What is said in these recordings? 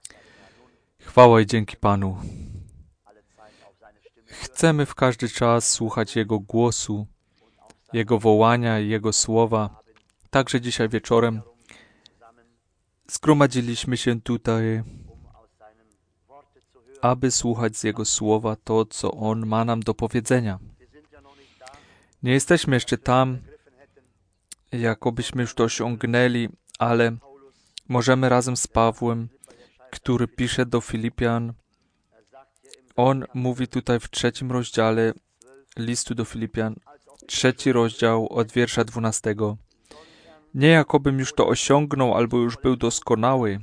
Chwała i dzięki Panu. Chcemy w każdy czas słuchać Jego głosu, Jego wołania i Jego słowa. Także dzisiaj wieczorem zgromadziliśmy się tutaj, aby słuchać z Jego słowa to, co On ma nam do powiedzenia. Nie jesteśmy jeszcze tam, jakobyśmy już to osiągnęli, ale możemy razem z Pawłem, który pisze do Filipian, on mówi tutaj w 3 rozdziale listu do Filipian, 3 rozdział od wiersza 12. Nie jakobym już to osiągnął albo już był doskonały,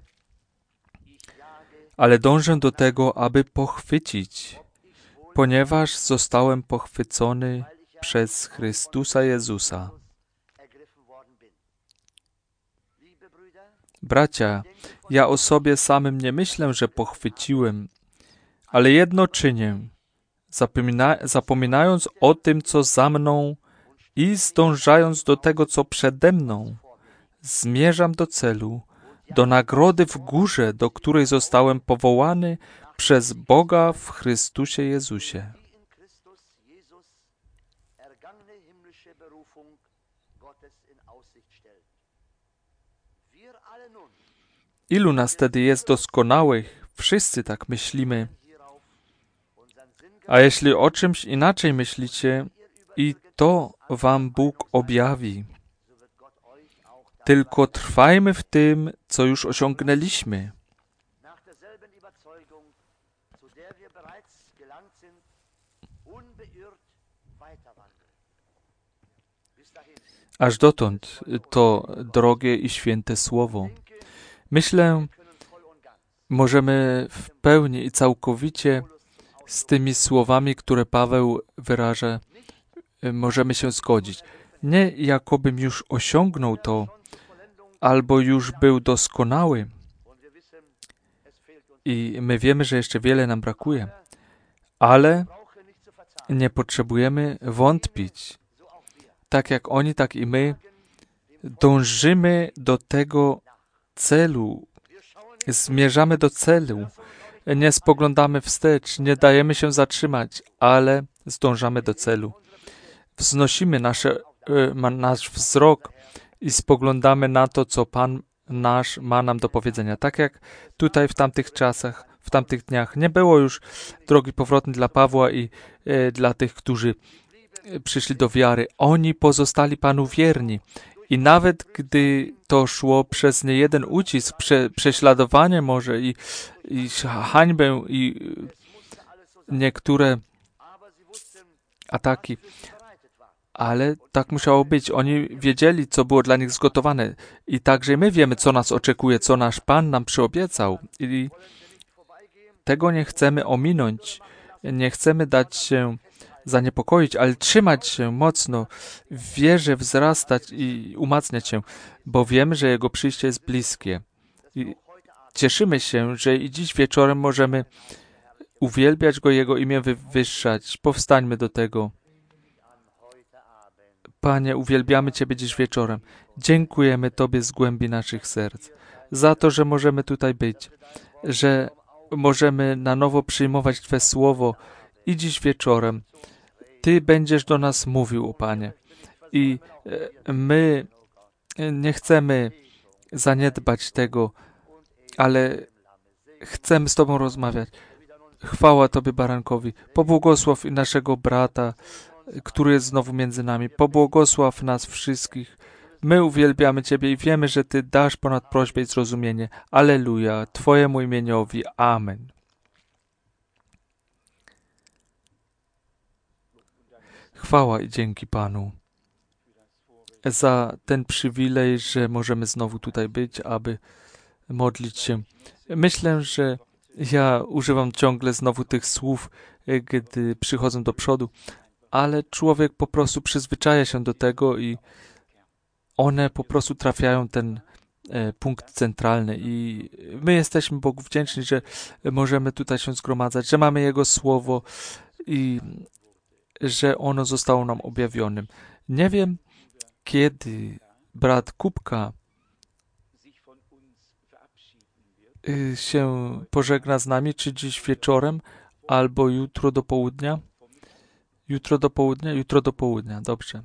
ale dążę do tego, aby pochwycić, ponieważ zostałem pochwycony przez Chrystusa Jezusa. Bracia, ja o sobie samym nie myślę, że pochwyciłem, ale jedno czynię, zapominając o tym, co za mną i zdążając do tego, co przede mną, zmierzam do celu, do nagrody w górze, do której zostałem powołany przez Boga w Chrystusie Jezusie. Ilu nas wtedy jest doskonałych? Wszyscy tak myślimy. A jeśli o czymś inaczej myślicie, i to wam Bóg objawi. Tylko trwajmy w tym, co już osiągnęliśmy. Aż dotąd to drogie i święte słowo. Myślę, możemy w pełni i całkowicie z tymi słowami, które Paweł wyraża, możemy się zgodzić. Nie jakobym już osiągnął to, albo już był doskonały. I my wiemy, że jeszcze wiele nam brakuje. Ale nie potrzebujemy wątpić. Tak jak oni, tak i my dążymy do tego celu. Zmierzamy do celu. Nie spoglądamy wstecz, nie dajemy się zatrzymać, ale zdążamy do celu. Wznosimy nasz wzrok i spoglądamy na to, co Pan nasz ma nam do powiedzenia. Tak jak tutaj w tamtych czasach, w tamtych dniach nie było już drogi powrotnej dla Pawła i dla tych, którzy przyszli do wiary. Oni pozostali Panu wierni. I nawet gdy to szło przez niejeden ucisk, prześladowanie może i hańbę i niektóre ataki, ale tak musiało być. Oni wiedzieli, co było dla nich zgotowane. I także my wiemy, co nas oczekuje, co nasz Pan nam przyobiecał. I tego nie chcemy ominąć. Nie chcemy dać się zaniepokoić, ale trzymać się mocno, w wierze wzrastać i umacniać się, bo wiemy, że Jego przyjście jest bliskie. I cieszymy się, że i dziś wieczorem możemy uwielbiać Go, Jego imię wywyższać. Powstańmy do tego. Panie, uwielbiamy Ciebie dziś wieczorem. Dziękujemy Tobie z głębi naszych serc za to, że możemy tutaj być, że możemy na nowo przyjmować Twe słowo i dziś wieczorem Ty będziesz do nas mówił, Panie. I my nie chcemy zaniedbać tego, ale chcemy z Tobą rozmawiać. Chwała Tobie, Barankowi. Pobłogosław i naszego brata, który jest znowu między nami. Pobłogosław nas wszystkich. My uwielbiamy Ciebie i wiemy, że Ty dasz ponad prośbę i zrozumienie. Alleluja. Twojemu imieniowi. Amen. Chwała i dzięki Panu za ten przywilej, że możemy znowu tutaj być, aby modlić się. Myślę, że ja używam ciągle znowu tych słów, gdy przychodzę do przodu, ale człowiek po prostu przyzwyczaja się do tego i one po prostu trafiają ten punkt centralny i my jesteśmy Bogu wdzięczni, że możemy tutaj się zgromadzać, że mamy Jego Słowo i że ono zostało nam objawionym. Nie wiem, kiedy brat Kubka się pożegna z nami, czy dziś wieczorem, albo jutro do południa. Jutro do południa, dobrze.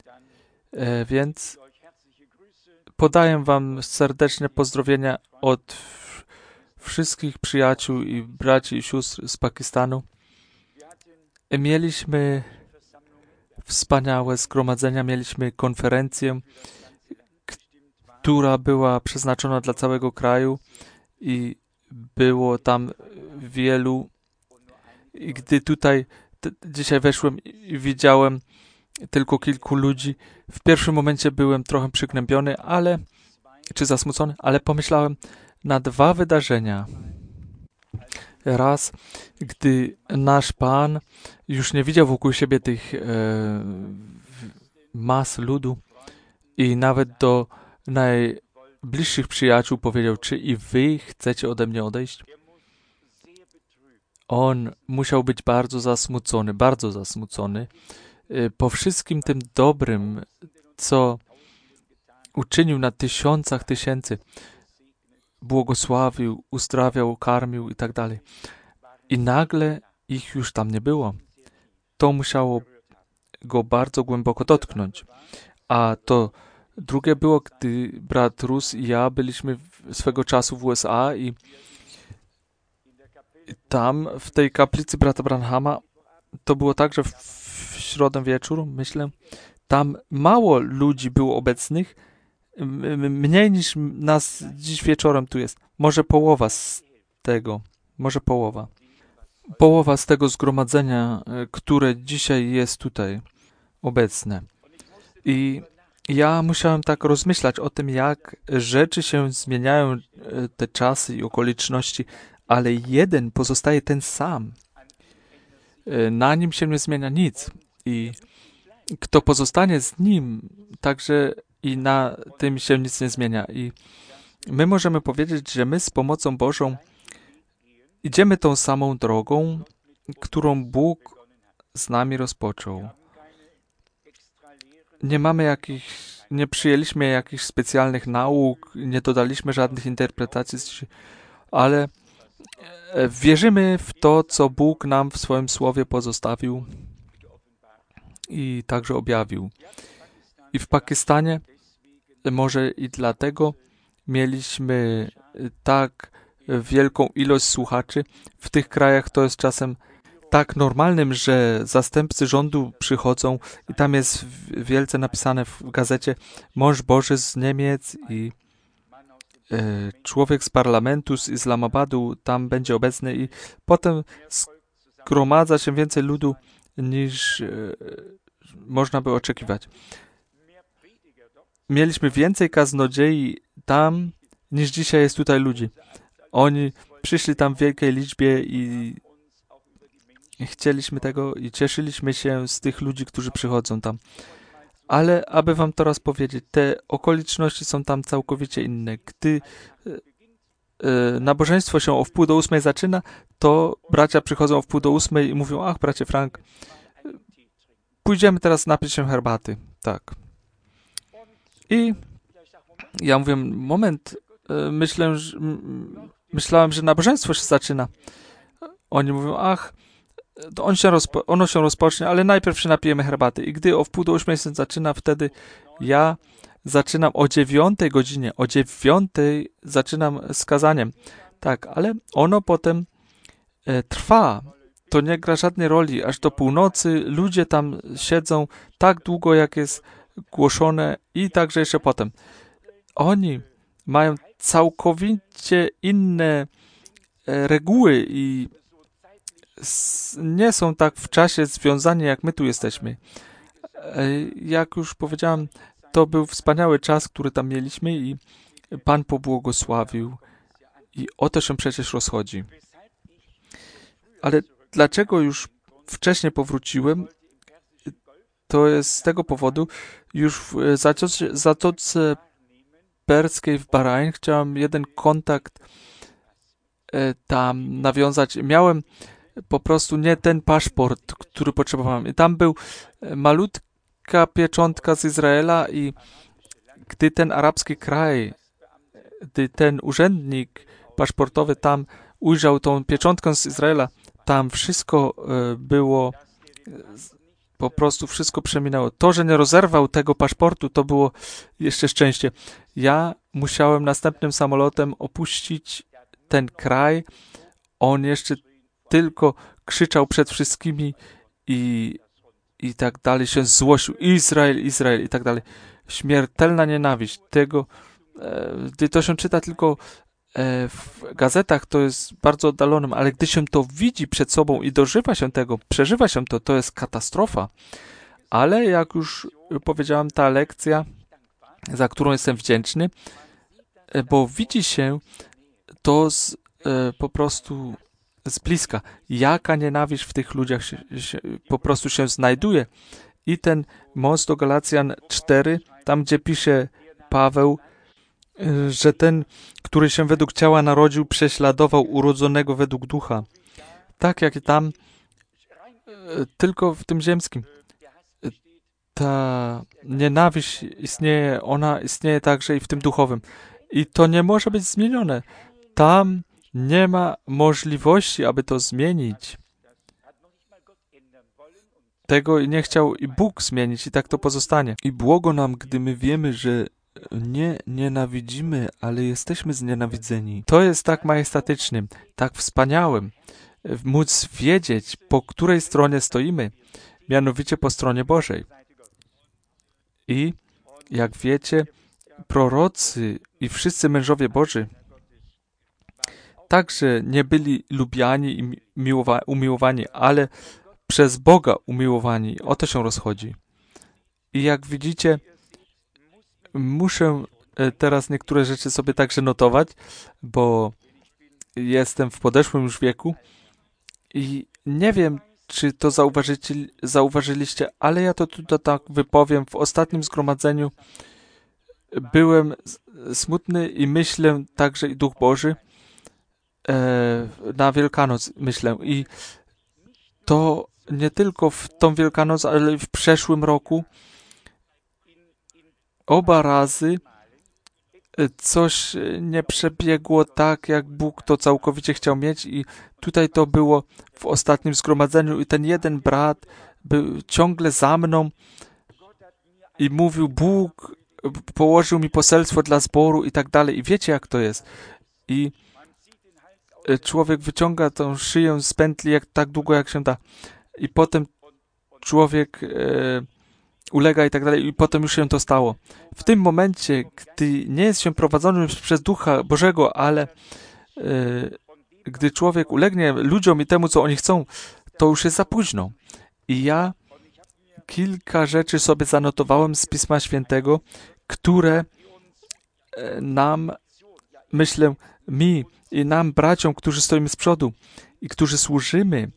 Więc podaję wam serdeczne pozdrowienia od wszystkich przyjaciół i braci i sióstr z Pakistanu. Mieliśmy wspaniałe zgromadzenia, mieliśmy konferencję, która była przeznaczona dla całego kraju i było tam wielu. I gdy tutaj dzisiaj weszłem i widziałem tylko kilku ludzi, w pierwszym momencie byłem trochę przygnębiony, czy zasmucony, ale pomyślałem na dwa wydarzenia. Raz, gdy nasz Pan już nie widział wokół siebie tych mas ludu i nawet do najbliższych przyjaciół powiedział, czy i wy chcecie ode mnie odejść? On musiał być bardzo zasmucony po wszystkim tym dobrym, co uczynił na tysiącach tysięcy. Błogosławił, uzdrawiał, karmił i tak dalej. I nagle ich już tam nie było. To musiało go bardzo głęboko dotknąć. A to drugie było, gdy brat Rus i ja byliśmy swego czasu w USA i tam, w tej kaplicy brata Branhama, to było tak, że w środę wieczór, myślę, tam mało ludzi było obecnych, mniej niż nas dziś wieczorem tu jest. Może połowa z tego, Połowa z tego zgromadzenia, które dzisiaj jest tutaj obecne. I ja musiałem tak rozmyślać o tym, jak rzeczy się zmieniają, te czasy i okoliczności, ale jeden pozostaje ten sam. Na nim się nie zmienia nic. I kto pozostanie z nim, także i na tym się nic nie zmienia. I my możemy powiedzieć, że my z pomocą Bożą idziemy tą samą drogą, którą Bóg z nami rozpoczął. Nie przyjęliśmy jakichś specjalnych nauk, nie dodaliśmy żadnych interpretacji, ale wierzymy w to, co Bóg nam w swoim słowie pozostawił i także objawił. I w Pakistanie może i dlatego mieliśmy tak wielką ilość słuchaczy. W tych krajach to jest czasem tak normalnym, że zastępcy rządu przychodzą i tam jest wielce napisane w gazecie mąż Boży z Niemiec i człowiek z parlamentu z Islamabadu tam będzie obecny i potem zgromadza się więcej ludu niż można by oczekiwać. Mieliśmy więcej kaznodziei tam niż dzisiaj jest tutaj ludzi. Oni przyszli tam w wielkiej liczbie i chcieliśmy tego i cieszyliśmy się z tych ludzi, którzy przychodzą tam. Ale aby wam teraz powiedzieć, te okoliczności są tam całkowicie inne. Gdy nabożeństwo się o 7:30 zaczyna, to bracia przychodzą o 7:30 i mówią, ach, bracie Frank, pójdziemy teraz napić się herbaty. Tak. I ja mówię, moment, myślałem, że nabożeństwo się zaczyna. Oni mówią, ach, to ono się rozpocznie, ale najpierw się napijemy herbaty. I gdy o 7:30 się zaczyna, wtedy ja zaczynam o 9:00 godzinie. O 9:00 zaczynam z kazaniem. Tak, ale ono potem trwa. To nie gra żadnej roli. Aż do północy ludzie tam siedzą tak długo, jak jest głoszone i także jeszcze potem. Oni mają całkowicie inne reguły i nie są tak w czasie związani, jak my tu jesteśmy. Jak już powiedziałem, to był wspaniały czas, który tam mieliśmy i Pan pobłogosławił. I o to się przecież rozchodzi. Ale dlaczego już wcześniej powróciłem? To jest z tego powodu, już w Zatoce Perskiej w Bahrain chciałem jeden kontakt tam nawiązać. Miałem po prostu nie ten paszport, który potrzebowałem. I tam był malutka pieczątka z Izraela i gdy ten arabski kraj, gdy ten urzędnik paszportowy, tam ujrzał tą pieczątkę z Izraela, tam wszystko było, po prostu wszystko przeminęło. To, że nie rozerwał tego paszportu, to było jeszcze szczęście. Ja musiałem następnym samolotem opuścić ten kraj. On jeszcze tylko krzyczał przed wszystkimi i tak dalej, się złościł. Izrael, Izrael i tak dalej. Śmiertelna nienawiść tego. Gdy to się czyta tylko w gazetach, to jest bardzo oddalonym, ale gdy się to widzi przed sobą i dożywa się tego, przeżywa się to, to jest katastrofa. Ale jak już powiedziałem, ta lekcja, za którą jestem wdzięczny, bo widzi się to po prostu z bliska, jaka nienawiść w tych ludziach po prostu się znajduje. I ten most do Galacjan 4, tam gdzie pisze Paweł, że ten, który się według ciała narodził, prześladował urodzonego według ducha. Tak jak i tam, tylko w tym ziemskim. Ta nienawiść istnieje, ona istnieje także i w tym duchowym. I to nie może być zmienione. Tam nie ma możliwości, aby to zmienić. Tego nie chciał i Bóg zmienić i tak to pozostanie. I błogo nam, gdy my wiemy, że nie nienawidzimy, ale jesteśmy znienawidzeni. To jest tak majestatycznym, tak wspaniałym, móc wiedzieć, po której stronie stoimy, mianowicie po stronie Bożej. I jak wiecie, prorocy i wszyscy mężowie Boży także nie byli lubiani i umiłowani, ale przez Boga umiłowani. O to się rozchodzi. I jak widzicie, muszę teraz niektóre rzeczy sobie także notować, bo jestem w podeszłym już wieku i nie wiem, czy to zauważyliście, ale ja to tutaj tak wypowiem. W ostatnim zgromadzeniu byłem smutny i myślę także i Duch Boży na Wielkanoc myślę. I to nie tylko w tą Wielkanoc, ale i w przeszłym roku oba razy coś nie przebiegło tak, jak Bóg to całkowicie chciał mieć i tutaj to było w ostatnim zgromadzeniu i ten jeden brat był ciągle za mną i mówił, Bóg położył mi poselstwo dla zboru i tak dalej. I wiecie, jak to jest. I człowiek wyciąga tą szyję z pętli tak długo, jak się da. I potem człowiek ulega i tak dalej, i potem już się to stało. W tym momencie, gdy nie jest się prowadzonym przez Ducha Bożego, ale gdy człowiek ulegnie ludziom i temu, co oni chcą, to już jest za późno. I ja kilka rzeczy sobie zanotowałem z Pisma Świętego, które nam, myślę, mi i nam, braciom, którzy stoimy z przodu i którzy służymy,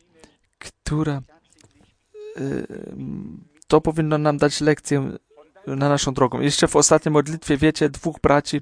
to powinno nam dać lekcję na naszą drogą. Jeszcze w ostatniej modlitwie, wiecie, dwóch braci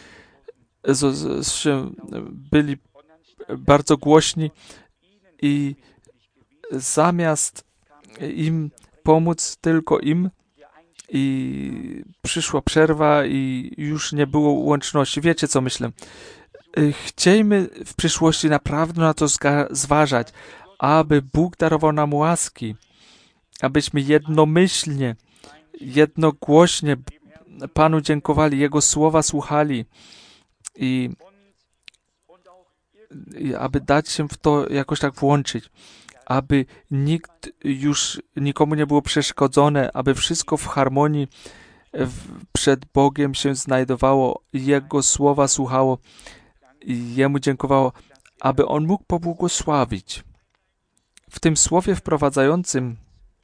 byli bardzo głośni i zamiast im pomóc, tylko im, i przyszła przerwa i już nie było łączności. Wiecie, co myślę? Chciejmy w przyszłości naprawdę na to zważać, aby Bóg darował nam łaski, abyśmy jednomyślnie, jednogłośnie Panu dziękowali, Jego słowa słuchali i aby dać się w to jakoś tak włączyć, aby nikomu nie było przeszkodzone, aby wszystko w harmonii przed Bogiem się znajdowało, Jego słowa słuchało i Jemu dziękowało, aby On mógł pobłogosławić. W tym słowie wprowadzającym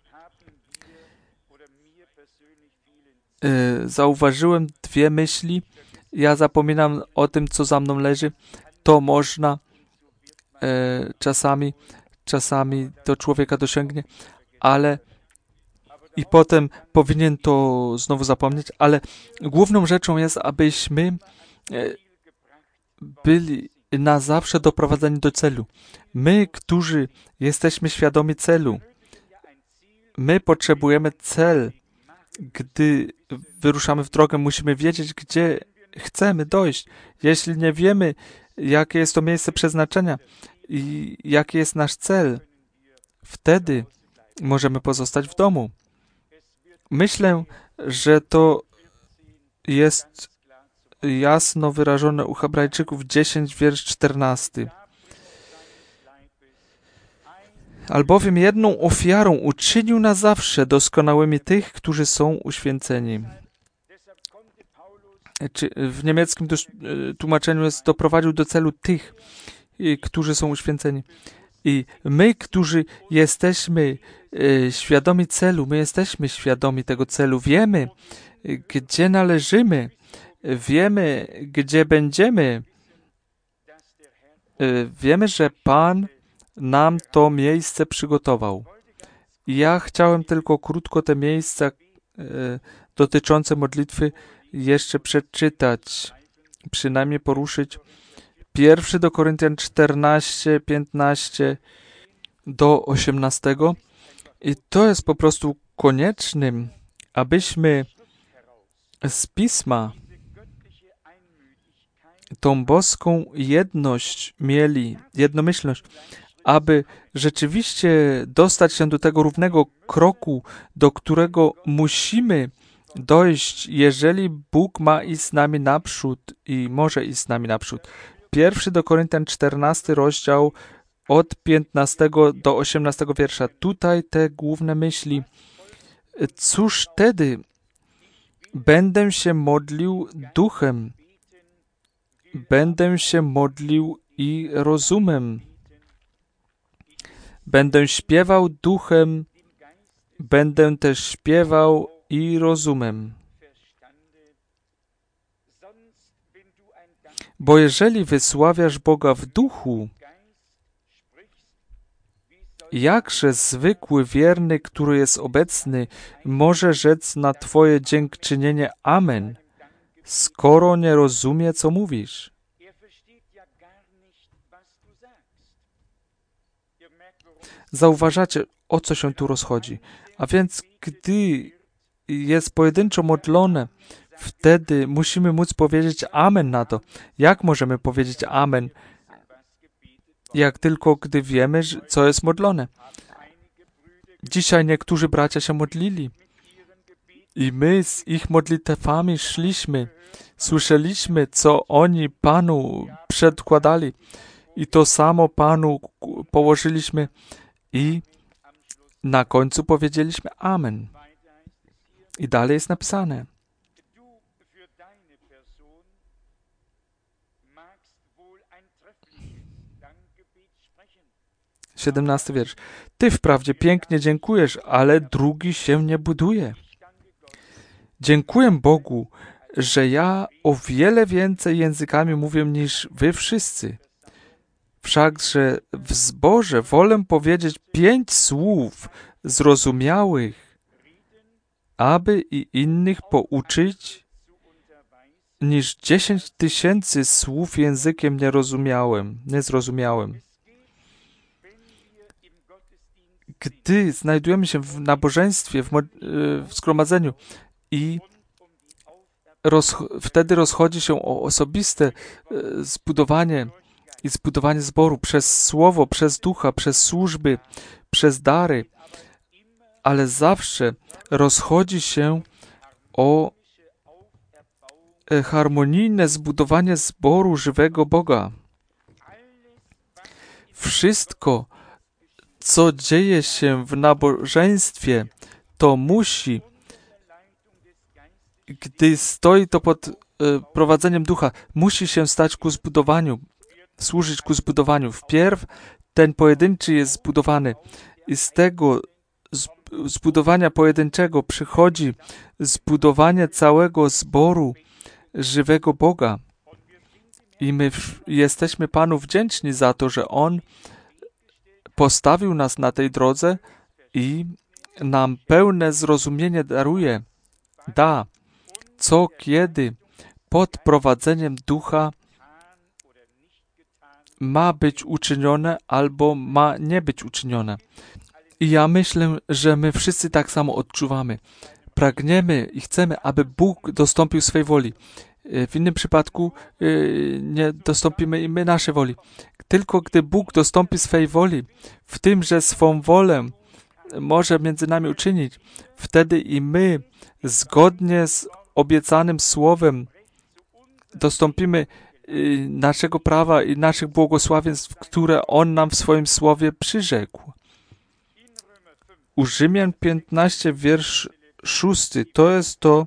zauważyłem dwie myśli. Ja zapominam o tym, co za mną leży. To można czasami do człowieka dosięgnie, ale i potem powinien to znowu zapomnieć, ale główną rzeczą jest, abyśmy byli na zawsze doprowadzeni do celu. My, którzy jesteśmy świadomi celu, my potrzebujemy cel. Gdy wyruszamy w drogę, musimy wiedzieć, gdzie chcemy dojść. Jeśli nie wiemy, jakie jest to miejsce przeznaczenia i jaki jest nasz cel. Wtedy możemy pozostać w domu. Myślę, że to jest jasno wyrażone u Hebrajczyków 10, wiersz 14. Albowiem jedną ofiarą uczynił na zawsze doskonałymi tych, którzy są uświęceni. W niemieckim tłumaczeniu jest doprowadził do celu tych, którzy są uświęceni. I my, którzy jesteśmy świadomi celu, my jesteśmy świadomi tego celu, wiemy, gdzie należymy, wiemy, gdzie będziemy. Wiemy, że Pan nam to miejsce przygotował. Ja chciałem tylko krótko te miejsca dotyczące modlitwy jeszcze przeczytać, przynajmniej poruszyć. 1 do Koryntian 14, 15 do 18. I to jest po prostu koniecznym, abyśmy z Pisma tą boską jedność mieli, jednomyślność, aby rzeczywiście dostać się do tego równego kroku, do którego musimy dojść, jeżeli Bóg ma iść z nami naprzód i może iść z nami naprzód. 1 do Koryntian 14 rozdział od 15 do 18 wiersza. Tutaj te główne myśli. Cóż wtedy? Będę się modlił duchem. Będę się modlił i rozumem. Będę śpiewał duchem. Będę też śpiewał i rozumem. Bo jeżeli wysławiasz Boga w duchu, jakże zwykły wierny, który jest obecny, może rzec na Twoje dziękczynienie Amen, skoro nie rozumie, co mówisz? Zauważacie, o co się tu rozchodzi. A więc, gdy jest pojedynczo modlone, wtedy musimy móc powiedzieć Amen na to. Jak możemy powiedzieć Amen? Jak tylko, gdy wiemy, co jest modlone. Dzisiaj niektórzy bracia się modlili i my z ich modlitwami szliśmy. Słyszeliśmy, co oni Panu przedkładali i to samo Panu położyliśmy i na końcu powiedzieliśmy Amen. I dalej jest napisane. 17 wiersz. Ty wprawdzie pięknie dziękujesz, ale drugi się nie buduje. Dziękuję Bogu, że ja o wiele więcej językami mówię niż wy wszyscy. Wszakże w zborze wolę powiedzieć 5 słów zrozumiałych, aby i innych pouczyć, niż 10 000 słów językiem niezrozumiałym. Gdy znajdujemy się w nabożeństwie, w zgromadzeniu i wtedy rozchodzi się o osobiste zbudowanie i zbudowanie zboru przez słowo, przez ducha, przez służby, przez dary, ale zawsze rozchodzi się o harmonijne zbudowanie zboru żywego Boga. Wszystko, co dzieje się w nabożeństwie, to musi, gdy stoi to pod prowadzeniem ducha, musi się stać ku zbudowaniu, służyć ku zbudowaniu. Wpierw ten pojedynczy jest zbudowany i z tego zbudowania pojedynczego przychodzi zbudowanie całego zboru żywego Boga. I my jesteśmy Panu wdzięczni za to, że On postawił nas na tej drodze i nam pełne zrozumienie daruje. Co kiedy pod prowadzeniem ducha ma być uczynione albo ma nie być uczynione. I ja myślę, że my wszyscy tak samo odczuwamy. Pragniemy i chcemy, aby Bóg dostąpił swej woli. W innym przypadku nie dostąpimy i my naszej woli. Tylko gdy Bóg dostąpi swej woli, w tym, że swą wolę może między nami uczynić, wtedy i my, zgodnie z obiecanym słowem, dostąpimy naszego prawa i naszych błogosławieństw, które On nam w swoim słowie przyrzekł. U Rzymian 15, wiersz 6, to jest to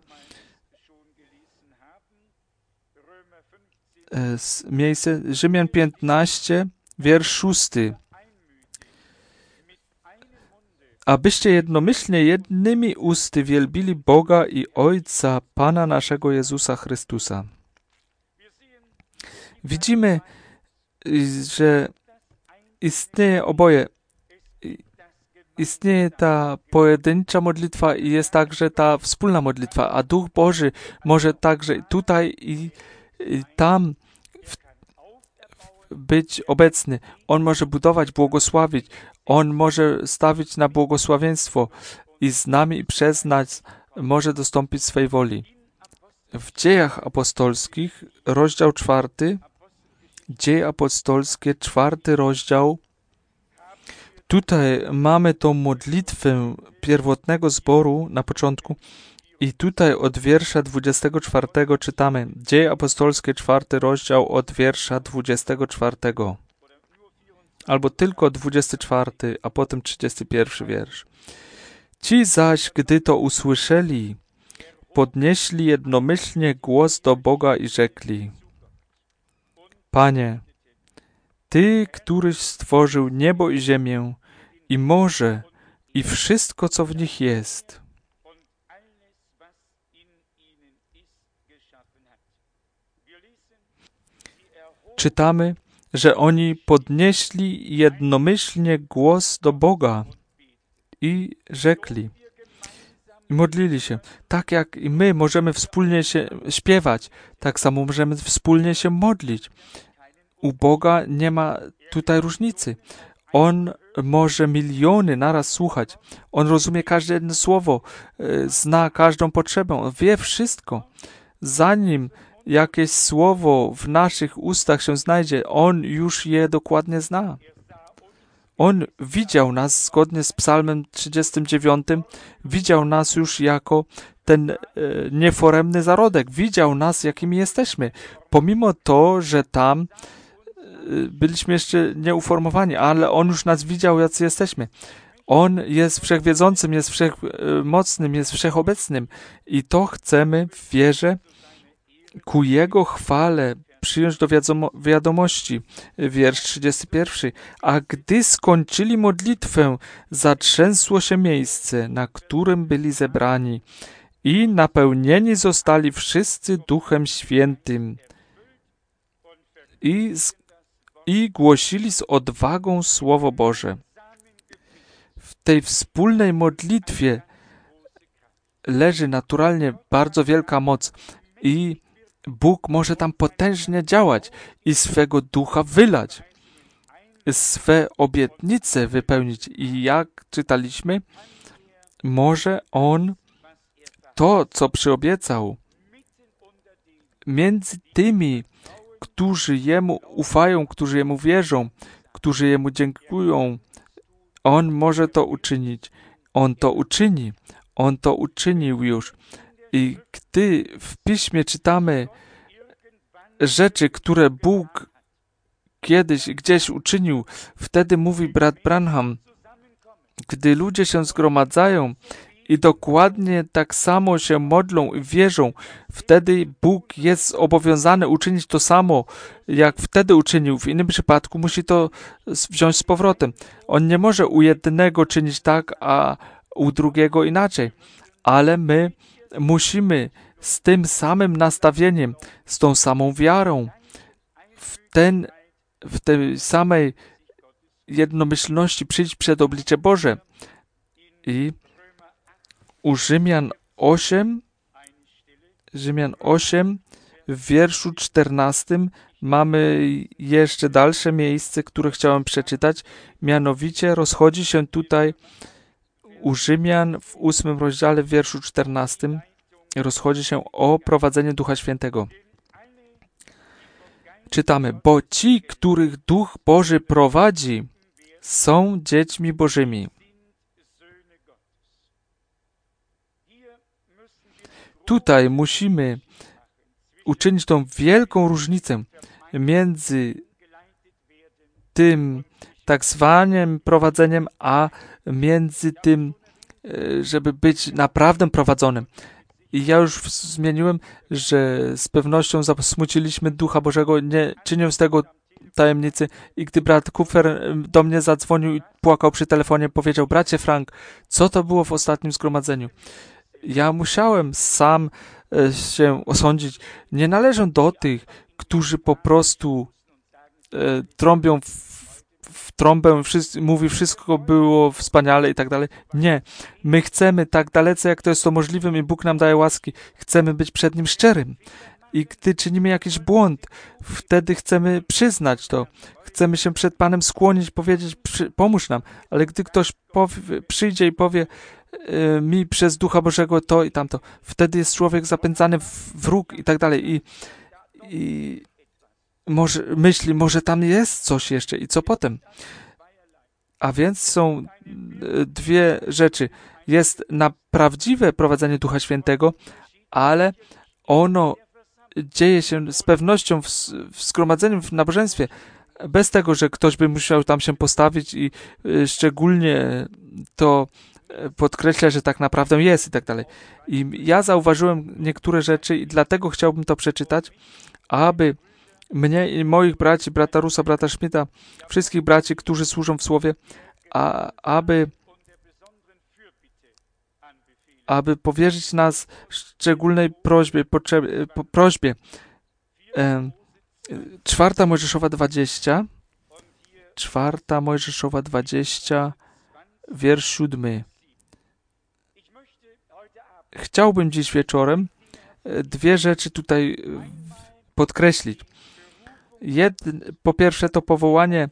miejsce, Rzymian 15, wiersz 6. Abyście jednomyślnie jednymi usty wielbili Boga i Ojca, Pana naszego Jezusa Chrystusa. Widzimy, że istnieje oboje. Istnieje ta pojedyncza modlitwa i jest także ta wspólna modlitwa, a Duch Boży może także tutaj i tam być obecny. On może budować, błogosławić. On może stawić na błogosławieństwo i z nami i przez nas może dostąpić swej woli. W Dziejach Apostolskich, rozdział 4, Dzieje Apostolskie, 4 rozdział. Tutaj mamy tą modlitwę pierwotnego zboru na początku i tutaj od wiersza 24 czytamy. Dzieje Apostolskie, 4 rozdział od wiersza 24. Albo tylko 24, a potem 31 wiersz. Ci zaś, gdy to usłyszeli, podnieśli jednomyślnie głos do Boga i rzekli: Panie, Ty, któryś stworzył niebo i ziemię, i morze, i wszystko, co w nich jest. Czytamy, że oni podnieśli jednomyślnie głos do Boga i rzekli. I modlili się. Tak jak i my możemy wspólnie się śpiewać, tak samo możemy wspólnie się modlić. U Boga nie ma tutaj różnicy. On może miliony naraz słuchać. On rozumie każde jedno słowo, zna każdą potrzebę, on wie wszystko. Zanim jakieś słowo w naszych ustach się znajdzie, On już je dokładnie zna. On widział nas, zgodnie z Psalmem 39, widział nas już jako ten nieforemny zarodek. Widział nas, jakimi jesteśmy. Pomimo to, że tam byliśmy jeszcze nieuformowani, ale On już nas widział, jacy jesteśmy. On jest wszechwiedzącym, jest wszechmocnym, jest wszechobecnym i to chcemy w wierze ku Jego chwale przyjąć do wiadomości. Wiersz 31. A gdy skończyli modlitwę, zatrzęsło się miejsce, na którym byli zebrani i napełnieni zostali wszyscy Duchem Świętym i głosili z odwagą Słowo Boże. W tej wspólnej modlitwie leży naturalnie bardzo wielka moc i Bóg może tam potężnie działać i swego ducha wylać, swe obietnice wypełnić. I jak czytaliśmy, może On to, co przyobiecał, między tymi, którzy Jemu ufają, którzy Jemu wierzą, którzy Jemu dziękują, On może to uczynić. On to uczyni. On to uczynił już. I gdy w Piśmie czytamy rzeczy, które Bóg kiedyś gdzieś uczynił, wtedy mówi brat Branham, gdy ludzie się zgromadzają i dokładnie tak samo się modlą i wierzą, wtedy Bóg jest zobowiązany uczynić to samo, jak wtedy uczynił. W innym przypadku musi to wziąć z powrotem. On nie może u jednego czynić tak, a u drugiego inaczej. Ale my musimy z tym samym nastawieniem, z tą samą wiarą, w tej samej jednomyślności przyjść przed oblicze Boże. I u Rzymian 8, w wierszu 14 mamy jeszcze dalsze miejsce, które chciałem przeczytać. Mianowicie rozchodzi się tutaj u Rzymian w 8 rozdziale, w wierszu 14, rozchodzi się o prowadzenie Ducha Świętego. czytamy, bo ci, których Duch Boży prowadzi, są dziećmi Bożymi. Tutaj musimy uczynić tą wielką różnicę między tym tak zwanym prowadzeniem, a między tym, żeby być naprawdę prowadzonym. I ja już zmieniłem, że z pewnością zasmuciliśmy Ducha Bożego, nie czynię z tego tajemnicy. I gdy brat Kupfer do mnie zadzwonił i płakał przy telefonie, powiedział, bracie Frank, co to było w ostatnim zgromadzeniu? Ja musiałem sam się osądzić. Nie należę do tych, którzy po prostu trąbią w trąbę, mówi wszystko było wspaniale i tak dalej. Nie. My chcemy tak dalece, jak to jest to możliwe i Bóg nam daje łaski. Chcemy być przed Nim szczerym. I gdy czynimy jakiś błąd, wtedy chcemy przyznać to. Chcemy się przed Panem skłonić, powiedzieć, pomóż nam. Ale gdy ktoś przyjdzie i powie mi przez Ducha Bożego to i tamto, wtedy jest człowiek zapędzany w róg i tak dalej. I może myśli, może tam jest coś jeszcze i co potem? A więc są dwie rzeczy. Jest na prawdziwe prowadzenie Ducha Świętego, ale ono dzieje się z pewnością w zgromadzeniu, w nabożeństwie, bez tego, że ktoś by musiał tam się postawić i szczególnie to podkreśla, że tak naprawdę jest i tak dalej. I ja zauważyłem niektóre rzeczy i dlatego chciałbym to przeczytać, aby mnie i moich braci, brata Rusa, brata Schmidta, wszystkich braci, którzy służą w Słowie, aby powierzyć nas szczególnej prośbie. 4 Mojżeszowa 20, wiersz 7. Chciałbym dziś wieczorem dwie rzeczy tutaj podkreślić. Po pierwsze to powołanie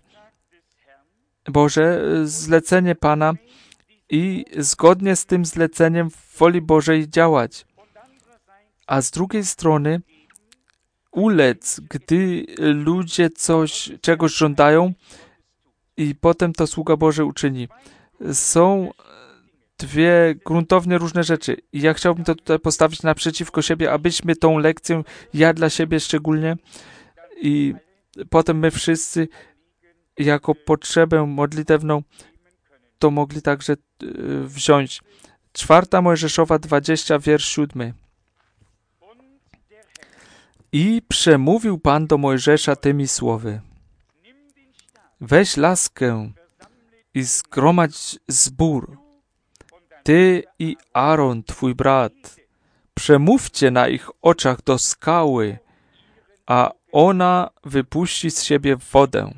Boże, zlecenie Pana i zgodnie z tym zleceniem w woli Bożej działać. A z drugiej strony ulec, gdy ludzie czegoś żądają i potem to sługa Boży uczyni. Są dwie gruntownie różne rzeczy. I ja chciałbym to tutaj postawić naprzeciwko siebie, abyśmy tą lekcję, ja dla siebie szczególnie, i potem my wszyscy jako potrzebę modlitewną to mogli także wziąć. 4 Mojżeszowa 20, wiersz 7. I przemówił Pan do Mojżesza tymi słowy. Weź laskę i zgromadź zbór. Ty i Aaron, twój brat, przemówcie na ich oczach do skały, a ona wypuści z siebie wodę.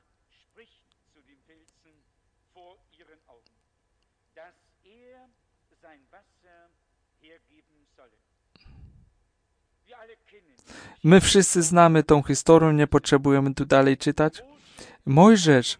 My wszyscy znamy tą historię, nie potrzebujemy tu dalej czytać. Mojżesz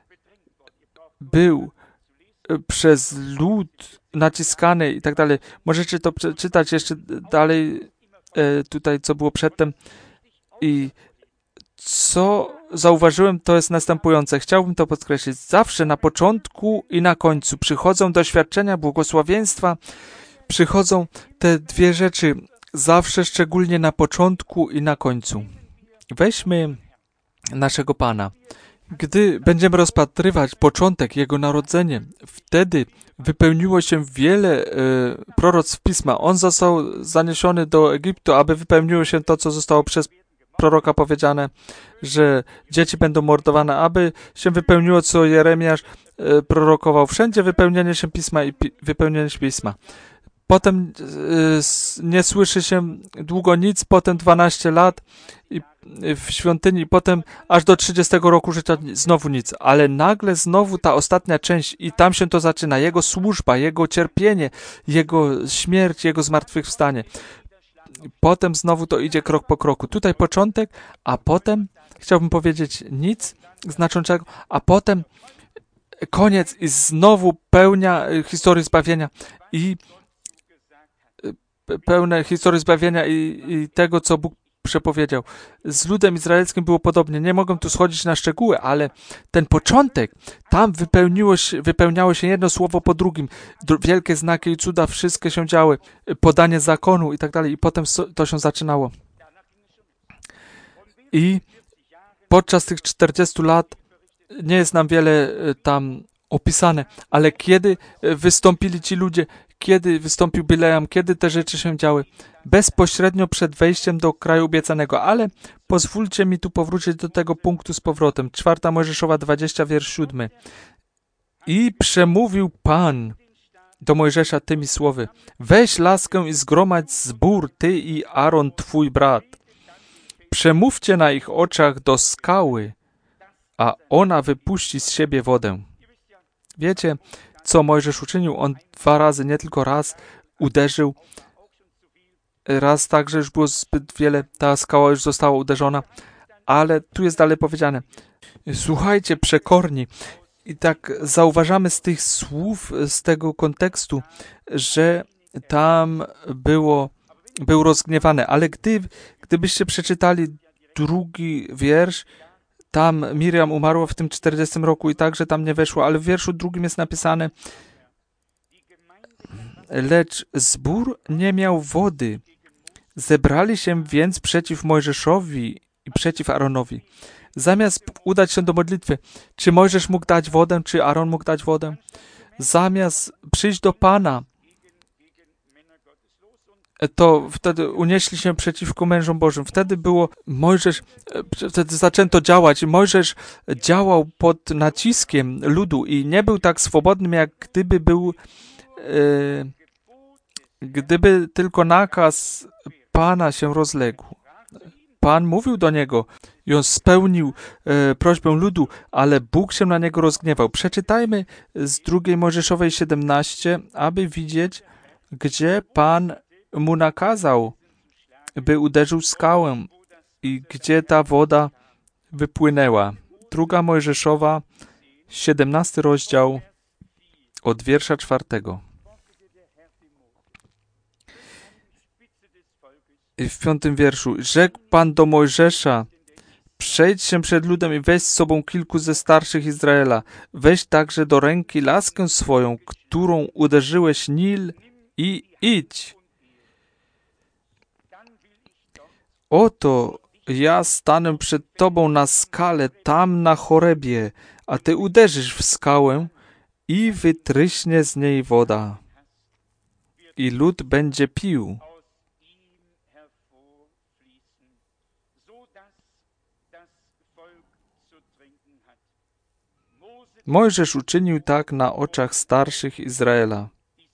był przez lud naciskany i tak dalej. Możecie to przeczytać jeszcze dalej, tutaj co było przedtem. I co zauważyłem, to jest następujące. Chciałbym to podkreślić. Zawsze na początku i na końcu przychodzą doświadczenia, błogosławieństwa, przychodzą te dwie rzeczy. Zawsze, szczególnie na początku i na końcu. Weźmy naszego Pana. Gdy będziemy rozpatrywać początek Jego narodzenia, wtedy wypełniło się wiele proroctw Pisma. On został zaniesiony do Egiptu, aby wypełniło się to, co zostało przez proroka powiedziane, że dzieci będą mordowane, aby się wypełniło, co Jeremiasz prorokował. Wszędzie wypełnienie się Pisma i wypełnienie się Pisma. Potem nie słyszy się długo nic, potem 12 lat w świątyni, i potem aż do 30 roku życia znowu nic. Ale nagle znowu ta ostatnia część i tam się to zaczyna. Jego służba, Jego cierpienie, Jego śmierć, Jego zmartwychwstanie. Potem znowu to idzie krok po kroku. Tutaj początek, a potem, chciałbym powiedzieć, nic znaczącego, a potem koniec i znowu pełnia historii zbawienia i pełne historii zbawienia i tego, co Bóg przepowiedział. Z ludem izraelskim było podobnie. Nie mogę tu schodzić na szczegóły, ale ten początek, tam wypełniało się jedno słowo po drugim. Wielkie znaki i cuda, wszystkie się działy. Podanie zakonu i tak dalej. I potem to się zaczynało. I podczas tych 40 lat nie jest nam wiele tam opisane, ale kiedy wystąpili ci ludzie, kiedy wystąpił Bileam, kiedy te rzeczy się działy? Bezpośrednio przed wejściem do kraju obiecanego, ale pozwólcie mi tu powrócić do tego punktu z powrotem. 4 Mojżeszowa 20, wiersz 7. I przemówił Pan do Mojżesza tymi słowy: weź laskę i zgromadź zbór, ty i Aaron, twój brat. Przemówcie na ich oczach do skały, a ona wypuści z siebie wodę. Wiecie, co Mojżesz uczynił? On 2 razy, nie tylko raz, uderzył. Raz tak, że już było zbyt wiele, ta skała już została uderzona. Ale tu jest dalej powiedziane: słuchajcie, przekorni. I tak zauważamy z tych słów, z tego kontekstu, że tam był rozgniewany. Ale gdybyście przeczytali 2 wiersz, tam Miriam umarła w tym 40 roku i także tam nie weszło, ale w wierszu 2 jest napisane: lecz zbór nie miał wody. Zebrali się więc przeciw Mojżeszowi i przeciw Aaronowi. Zamiast udać się do modlitwy, czy Mojżesz mógł dać wodę, czy Aaron mógł dać wodę? Zamiast przyjść do Pana, to wtedy unieśli się przeciwko mężom Bożym. Wtedy zaczęto działać. Mojżesz działał pod naciskiem ludu i nie był tak swobodnym, jak gdyby tylko nakaz Pana się rozległ. Pan mówił do niego i on spełnił prośbę ludu, ale Bóg się na niego rozgniewał. Przeczytajmy z 2 Mojżeszowej 17, aby widzieć, gdzie Pan mu nakazał, by uderzył skałę i gdzie ta woda wypłynęła. 2 Mojżeszowa, 17 rozdział, od wiersza 4. W 5 wierszu: rzekł Pan do Mojżesza: przejdź się przed ludem i weź z sobą kilku ze starszych Izraela. Weź także do ręki laskę swoją, którą uderzyłeś Nil, i idź. Oto ja stanę przed tobą na skale, tam na Chorebie, a ty uderzysz w skałę i wytryśnie z niej woda. I lud będzie pił. Mojżesz uczynił tak na oczach starszych Izraela.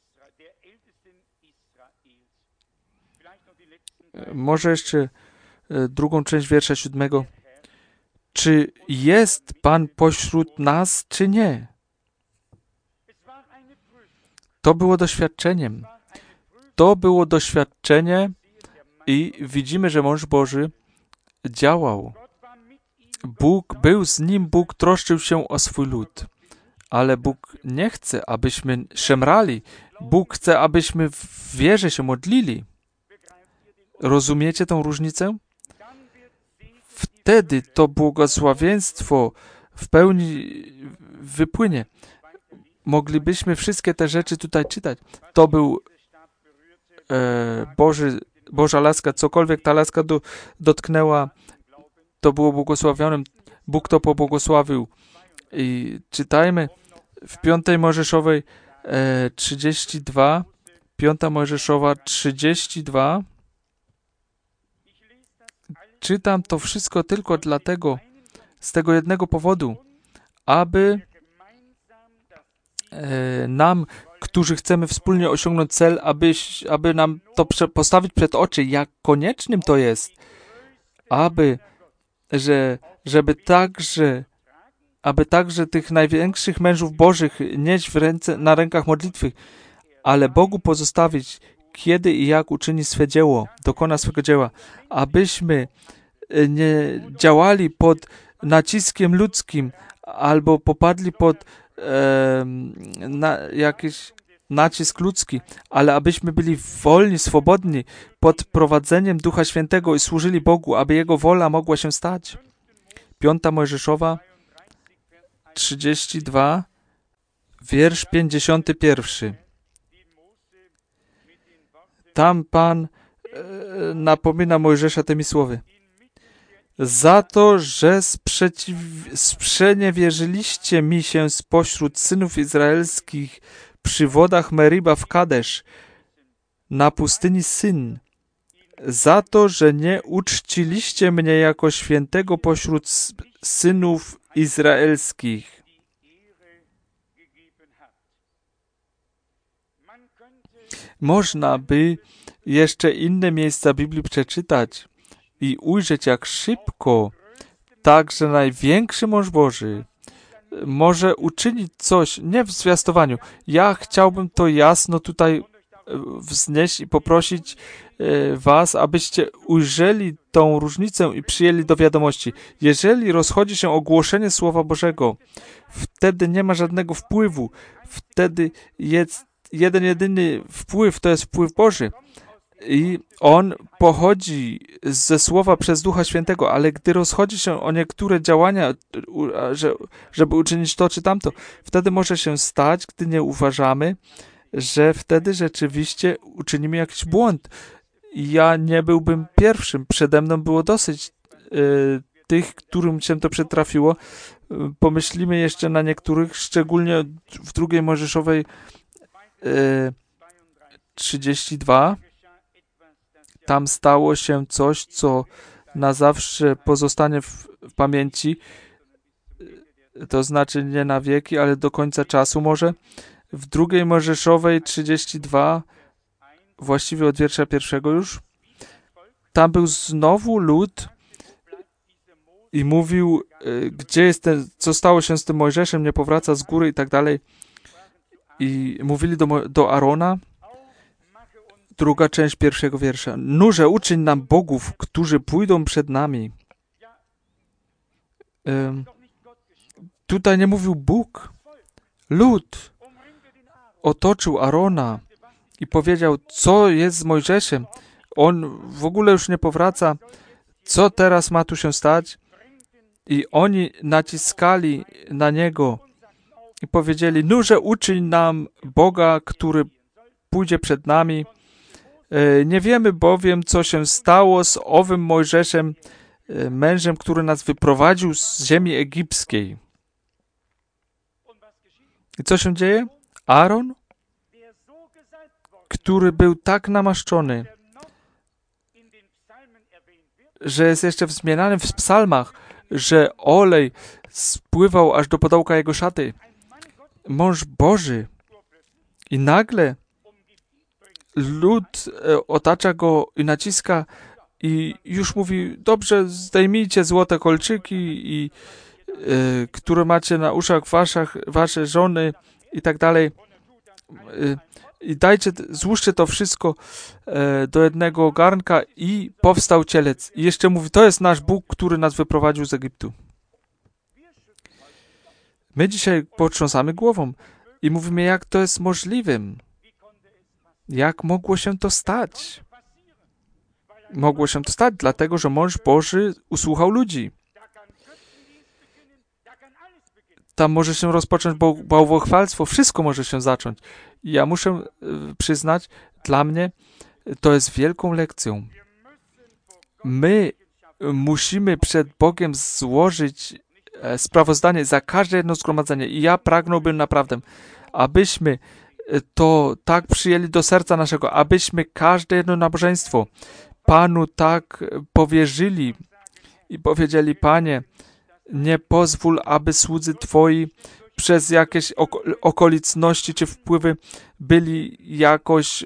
Może jeszcze 2 część wiersza 7. Czy jest Pan pośród nas, czy nie? To było doświadczeniem. To było doświadczenie i widzimy, że mąż Boży działał. Bóg był z nim, Bóg troszczył się o swój lud. Ale Bóg nie chce, abyśmy szemrali. Bóg chce, abyśmy w wierze się modlili. Rozumiecie tą różnicę? Wtedy to błogosławieństwo w pełni wypłynie. Moglibyśmy wszystkie te rzeczy tutaj czytać. To był Boża laska, cokolwiek ta laska dotknęła, to było błogosławionym. Bóg to pobłogosławił. I czytajmy w 5 Mojżeszowej 32, 5 Mojżeszowa 32. Czytam to wszystko tylko dlatego, z tego jednego powodu, aby nam, którzy chcemy wspólnie osiągnąć cel, aby nam to postawić przed oczy, jak koniecznym to jest, aby także tych największych mężów Bożych nieść na rękach modlitwy, ale Bogu pozostawić, kiedy i jak uczyni swe dzieło, dokona swego dzieła, abyśmy nie działali pod naciskiem ludzkim albo popadli pod jakieś nacisk ludzki, ale abyśmy byli wolni, swobodni pod prowadzeniem Ducha Świętego i służyli Bogu, aby Jego wola mogła się stać. 5 Mojżeszowa 32, wiersz 51. Tam Pan napomina Mojżesza tymi słowy. Za to, że sprzeniewierzyliście mi się spośród synów izraelskich przy wodach Meriba w Kadesz, na pustyni Syn, za to, że nie uczciliście mnie jako świętego pośród synów izraelskich. Można by jeszcze inne miejsca Biblii przeczytać i ujrzeć, jak szybko także największy mąż Boży może uczynić coś, nie w zwiastowaniu. Ja chciałbym to jasno tutaj wznieść i poprosić was, abyście ujrzeli tą różnicę i przyjęli do wiadomości. Jeżeli rozchodzi się ogłoszenie Słowa Bożego, wtedy nie ma żadnego wpływu. Wtedy jest jedyny wpływ, to jest wpływ Boży. I on pochodzi ze Słowa przez Ducha Świętego, ale gdy rozchodzi się o niektóre działania, żeby uczynić to czy tamto, wtedy może się stać, gdy nie uważamy, że wtedy rzeczywiście uczynimy jakiś błąd. Ja nie byłbym pierwszym. Przede mną było dosyć tych, którym się to przytrafiło. Pomyślimy jeszcze na niektórych, szczególnie w 2 Mojżeszowej 32. Tam stało się coś, co na zawsze pozostanie w pamięci, to znaczy nie na wieki, ale do końca czasu może. W 2 Mojżeszowej 32, właściwie od wiersza 1 już, tam był znowu lud i mówił, gdzie jest co stało się z tym Mojżeszem, nie powraca z góry i tak dalej. I mówili do Arona, druga część 1 wiersza. Nurze, uczyń nam bogów, którzy pójdą przed nami. Tutaj nie mówił Bóg. Lud otoczył Arona i powiedział, co jest z Mojżeszem. On w ogóle już nie powraca. Co teraz ma tu się stać? I oni naciskali na niego i powiedzieli, nurze, uczyń nam Boga, który pójdzie przed nami. Nie wiemy bowiem, co się stało z owym Mojżeszem, mężem, który nas wyprowadził z ziemi egipskiej. I co się dzieje? Aaron, który był tak namaszczony, że jest jeszcze wzmieniany w psalmach, że olej spływał aż do podołka jego szaty. Mąż Boży. I nagle lud otacza go i naciska i już mówi, dobrze, zdejmijcie złote kolczyki, które macie na uszach wasze żony i tak dalej. I złóżcie to wszystko do jednego garnka i powstał cielec. I jeszcze mówi, to jest nasz Bóg, który nas wyprowadził z Egiptu. My dzisiaj potrząsamy głową i mówimy, jak to jest możliwym. Jak mogło się to stać? Mogło się to stać, dlatego, że mąż Boży usłuchał ludzi. Tam może się rozpocząć bałwochwalstwo, wszystko może się zacząć. I ja muszę przyznać, dla mnie to jest wielką lekcją. My musimy przed Bogiem złożyć sprawozdanie za każde jedno zgromadzenie. I ja pragnąłbym naprawdę, abyśmy to tak przyjęli do serca naszego, abyśmy każde jedno nabożeństwo Panu tak powierzyli i powiedzieli, Panie, nie pozwól, aby słudzy Twoi przez jakieś okoliczności czy wpływy byli jakoś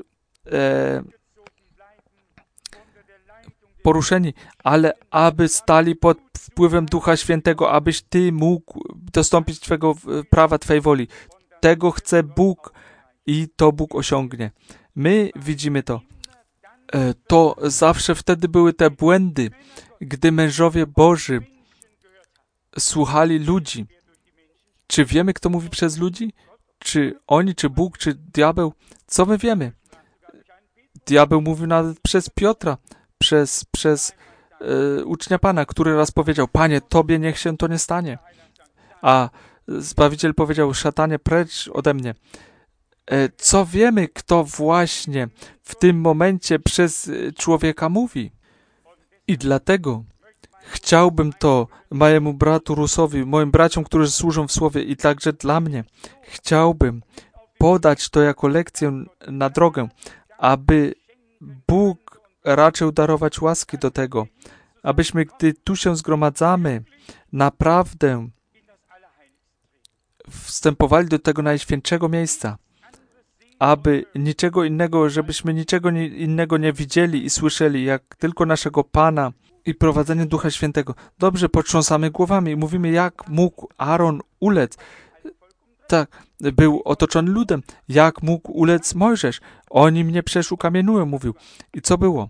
poruszeni, ale aby stali pod wpływem Ducha Świętego, abyś Ty mógł dostąpić Twego prawa, Twojej woli. Tego chce Bóg i to Bóg osiągnie. My widzimy to. To zawsze wtedy były te błędy, gdy mężowie Boży słuchali ludzi. Czy wiemy, kto mówi przez ludzi? czy oni, czy Bóg, czy diabeł, co my wiemy? Diabeł mówił nawet przez Piotra, przez ucznia Pana, który raz powiedział, Panie, Tobie niech się to nie stanie. A Zbawiciel powiedział, szatanie, precz ode mnie. Co wiemy, kto właśnie w tym momencie przez człowieka mówi? I dlatego chciałbym to mojemu bratu Rusowi, moim braciom, którzy służą w Słowie i także dla mnie, chciałbym podać to jako lekcję na drogę, aby Bóg raczył darować łaski do tego, abyśmy, gdy tu się zgromadzamy, naprawdę wstępowali do tego najświętszego miejsca, aby niczego innego, żebyśmy niczego innego nie widzieli i słyszeli, jak tylko naszego Pana i prowadzenie Ducha Świętego. Dobrze, potrząsamy głowami i mówimy, jak mógł Aaron ulec. Tak, był otoczony ludem. Jak mógł ulec Mojżesz? Oni mnie przecież ukamienują, mówił. I co było?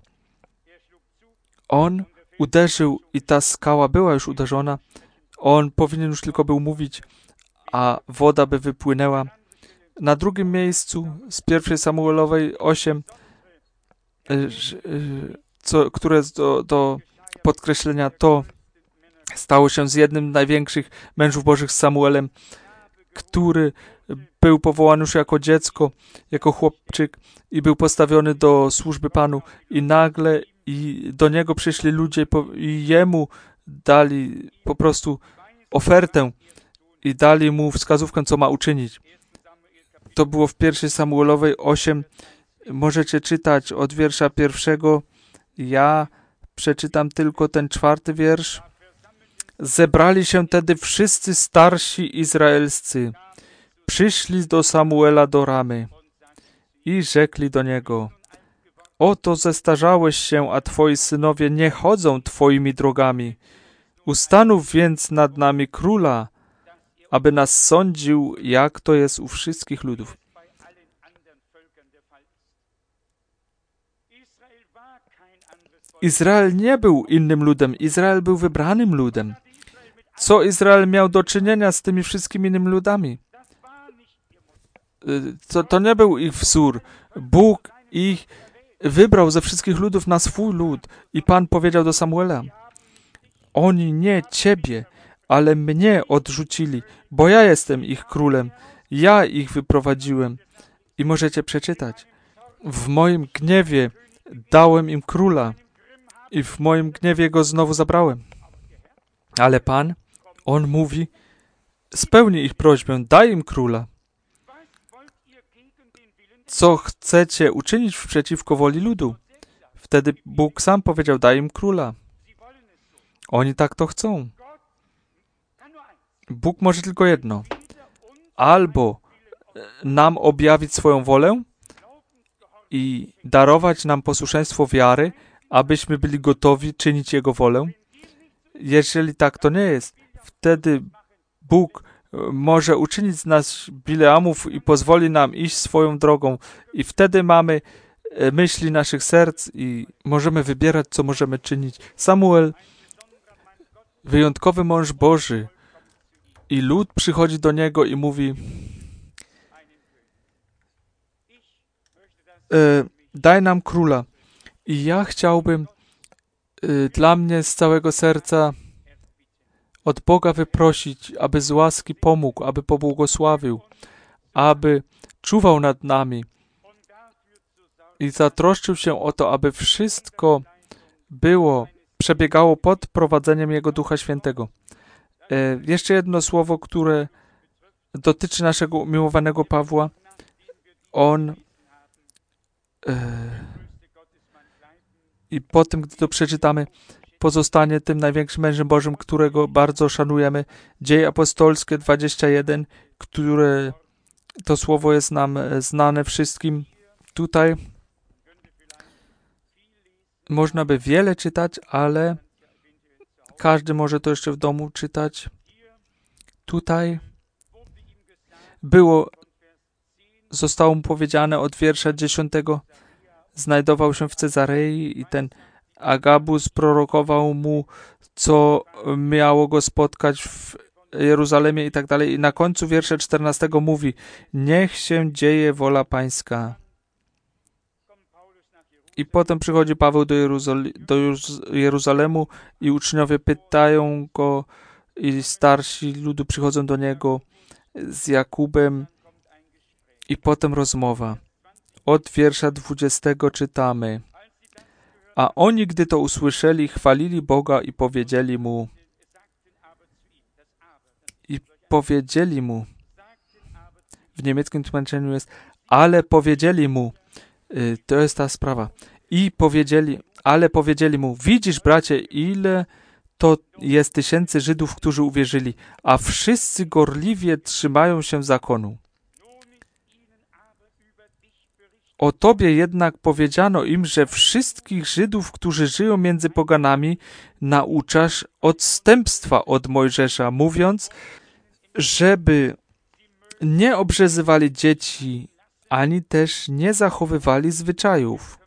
On uderzył i ta skała była już uderzona. On powinien już tylko był mówić, a woda by wypłynęła. Na drugim miejscu z 1 Samuelowej 8, które jest do podkreślenia, to stało się z jednym z największych mężów bożych, Samuelem, który był powołany już jako dziecko, jako chłopczyk i był postawiony do służby Panu i nagle i do niego przyszli ludzie i jemu dali po prostu ofertę i dali mu wskazówkę, co ma uczynić. To było w 1 Samuelowej 8. Możecie czytać od wiersza 1. Ja przeczytam tylko ten 4. wiersz. Zebrali się tedy wszyscy starsi izraelscy. Przyszli do Samuela do Ramy i rzekli do niego: Oto zestarzałeś się, a twoi synowie nie chodzą twoimi drogami. Ustanów więc nad nami króla, aby nas sądził, jak to jest u wszystkich ludów. Izrael nie był innym ludem. Izrael był wybranym ludem. Co Izrael miał do czynienia z tymi wszystkimi innymi ludami? To nie był ich wzór. Bóg ich wybrał ze wszystkich ludów na swój lud. I Pan powiedział do Samuela: Oni nie ciebie, ale mnie odrzucili, bo ja jestem ich królem. Ja ich wyprowadziłem. I możecie przeczytać. W moim gniewie dałem im króla i w moim gniewie go znowu zabrałem. Ale Pan, On mówi, spełni ich prośbę, daj im króla. Co chcecie uczynić przeciwko woli ludu? Wtedy Bóg sam powiedział, daj im króla. Oni tak to chcą. Bóg może tylko jedno. Albo nam objawić swoją wolę i darować nam posłuszeństwo wiary, abyśmy byli gotowi czynić Jego wolę. Jeżeli tak to nie jest, wtedy Bóg może uczynić z nas Bileamów i pozwoli nam iść swoją drogą. I wtedy mamy myśli naszych serc i możemy wybierać, co możemy czynić. Samuel, wyjątkowy mąż Boży, i lud przychodzi do niego i mówi: daj nam króla. I ja chciałbym dla mnie z całego serca od Boga wyprosić, aby z łaski pomógł, aby pobłogosławił, aby czuwał nad nami i zatroszczył się o to, aby wszystko przebiegało pod prowadzeniem Jego Ducha Świętego. Jeszcze jedno słowo, które dotyczy naszego umiłowanego Pawła. On i po tym, gdy to przeczytamy, pozostanie tym największym mężem Bożym, którego bardzo szanujemy. Dzieje apostolskie 21, które to słowo jest nam znane wszystkim. Tutaj można by wiele czytać, ale każdy może to jeszcze w domu czytać. Tutaj zostało mu powiedziane od wiersza 10, znajdował się w Cezarei i ten Agabus prorokował mu, co miało go spotkać w Jeruzalemie i tak dalej. I na końcu wiersza 14 mówi: niech się dzieje wola Pańska. I potem przychodzi Paweł do Jeruzalemu i uczniowie pytają go i starsi ludu przychodzą do niego z Jakubem i potem rozmowa. Od wiersza 20 czytamy: a oni, gdy to usłyszeli, chwalili Boga i powiedzieli mu, w niemieckim tłumaczeniu jest, ale powiedzieli mu, to jest ta sprawa, ale powiedzieli mu, widzisz, bracie, ile to jest tysięcy Żydów, którzy uwierzyli, a wszyscy gorliwie trzymają się zakonu. O tobie jednak powiedziano im, że wszystkich Żydów, którzy żyją między poganami, nauczasz odstępstwa od Mojżesza, mówiąc, żeby nie obrzezywali dzieci, ani też nie zachowywali zwyczajów.